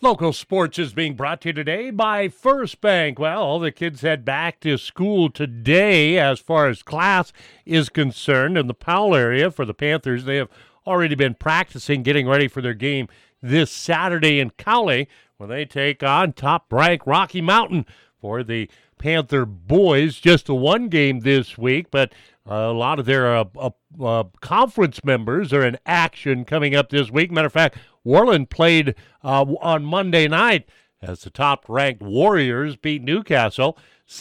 Local sports is being brought to you today by First Bank. Well, all the kids head back to school today as far as class is concerned. In the Powell area for the Panthers, they have already been practicing, getting ready for their game this Saturday in Cowley when they take on top-ranked Rocky Mountain. For the Panther boys, just the one game this week, but a lot of their conference members are in action coming up this week. Matter of fact, Worland played on Monday night as the top-ranked Warriors beat Newcastle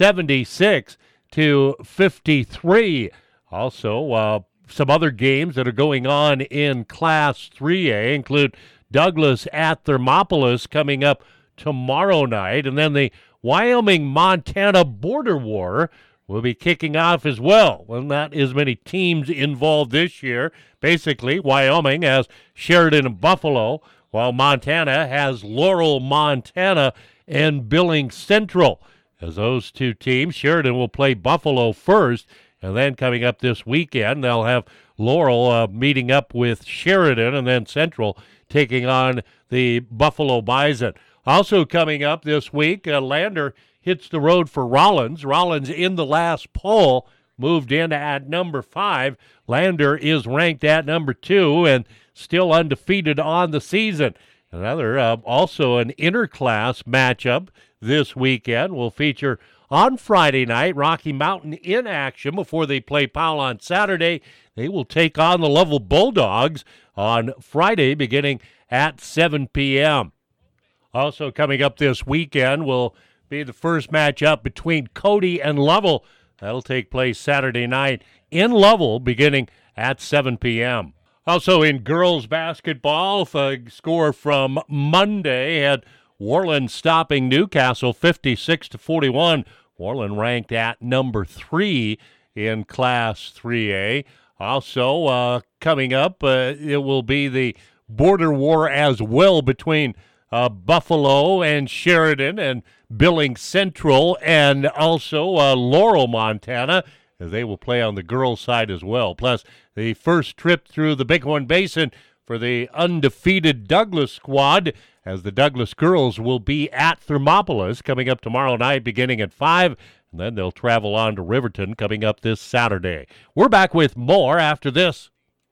76-53. Also, some other games that are going on in Class 3A include Douglas at Thermopolis coming up tomorrow night, and then the Wyoming-Montana border war will be kicking off as well. Well, not as many teams involved this year. Basically, Wyoming has Sheridan and Buffalo, while Montana has Laurel, Montana, and Billings Central. As those two teams, Sheridan will play Buffalo first, and then coming up this weekend, they'll have Laurel meeting up with Sheridan, and then Central taking on the Buffalo Bison. Also coming up this week, Lander hits the road for Rollins. Rollins in the last poll moved in at number 5. Lander is ranked at number 2 and still undefeated on the season. Another, also an interclass matchup this weekend will feature on Friday night, Rocky Mountain in action before they play Powell on Saturday. They will take on the Lovell Bulldogs on Friday beginning at 7 p.m. Also coming up this weekend will be the first matchup between Cody and Lovell. That'll take place Saturday night in Lovell beginning at 7 p.m. Also in girls basketball, a score from Monday had Worland stopping Newcastle 56-41. Worland ranked at number 3 in Class 3A. Also coming up, it will be the border war as well between Buffalo and Sheridan and Billings Central, and also Laurel, Montana, as they will play on the girls' side as well. Plus, the first trip through the Bighorn Basin for the undefeated Douglas squad, as the Douglas girls will be at Thermopolis coming up tomorrow night beginning at 5, and then they'll travel on to Riverton coming up this Saturday. We're back with more after this.